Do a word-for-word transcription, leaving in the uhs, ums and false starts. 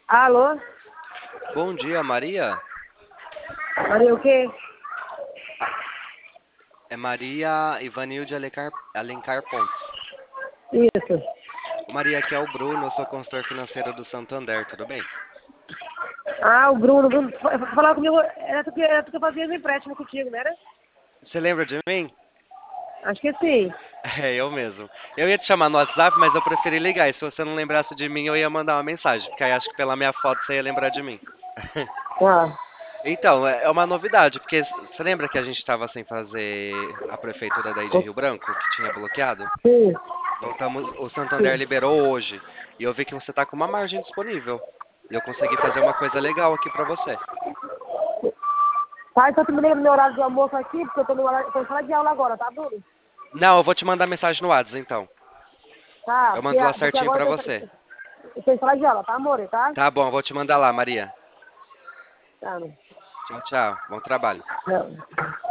Alô? Bom dia, Maria. Maria o quê? É Maria Ivanilde Alencar, Alencar Pontes. Isso. Maria, aqui é o Bruno, eu sou consultor financeiro do Santander, tudo bem? Ah, o Bruno. O Bruno fa- fa- falava comigo, era tu que, era tu que fazia os empréstimos contigo, não era? Você lembra de mim? Acho que sim. É, eu mesmo. Eu ia te chamar no WhatsApp, mas eu preferi ligar. E se você não lembrasse de mim, eu ia mandar uma mensagem, porque aí acho que pela minha foto você ia lembrar de mim. Ah, Então, é é uma novidade, porque você lembra que a gente estava sem fazer a prefeitura daí de Rio Branco, que tinha bloqueado? sim, Voltamos, o Santander sim. liberou hoje, e eu vi que você tá com uma margem disponível. E eu consegui fazer uma coisa legal aqui pra você. Tá, então tu me lembra do meu horário de almoço aqui, porque eu tô, no horário, tô em sala de aula agora, tá, Bruno? Não, eu vou te mandar mensagem no WhatsApp, então. Tá, Eu porque, mando lá a- porque certinho agora pra eu tô, você. eu tô em sala de aula, tá, amor? Tá? Tá bom, eu vou te mandar lá, Maria. Tá, não. Tchau, tchau. Bom trabalho. Não.